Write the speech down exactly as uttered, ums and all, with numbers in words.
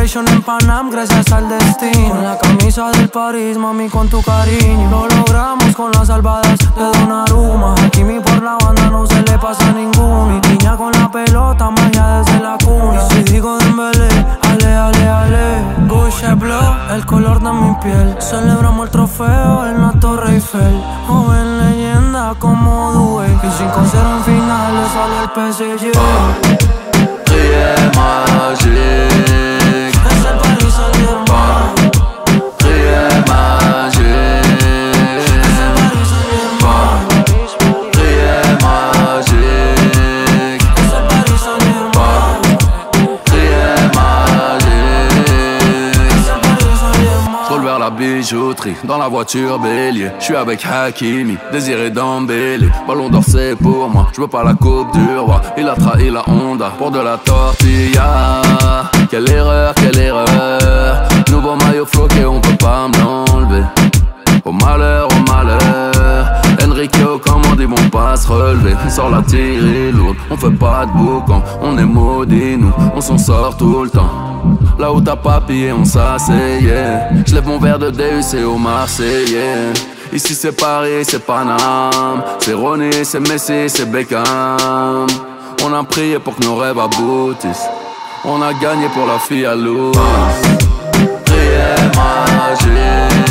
Vacation en Panam, gracias al destino. Con la camisa del París, mami, con tu cariño. Lo logramos con las salvadas de Donnarumma. Aquí mi por la banda no se le pasa a ninguno. Niña con la pelota, magia desde la cuna. Si digo Dembélé, ale, ale, ale. Bush Blow, el color de mi piel. Celebramos el trofeo en la Torre Eiffel. Joven leyenda como Due. Y cinco cero en finales sale el P S G. Rien magique. Es el Paris Saint-Germain. Rien magique. Es el Paris Saint-Germain. Rien magique. Es el Paris Saint-Germain. Rien magique. Es el Paris Saint-Germain. Je roule vers la bijouterie, dans la voiture bélier. Je suis avec Hakimi, Désiré Dembélé. Ballon d'or c'est pour moi, je veux pas la coupe du roi. Il a trahi la Honda pour de la tortilla. Quelle erreur, quelle erreur. Nouveau maillot floqué, on peut pas me l'enlever. Au malheur, au malheur. Enrico, comme on dit, bon pas se relever. On sort la tirée lourde, on fait pas de boucan. On est maudits, nous, on s'en sort tout le temps. Là où t'as pas pillé, on s'asseyait. J'lève mon verre de Deus et au Marseillais. Ici c'est Paris, c'est Paname. C'est Ronnie, c'est Messi, c'est Beckham. On a prié pour que nos rêves aboutissent. On a gagné pour la fille à l'eau. Rien magique.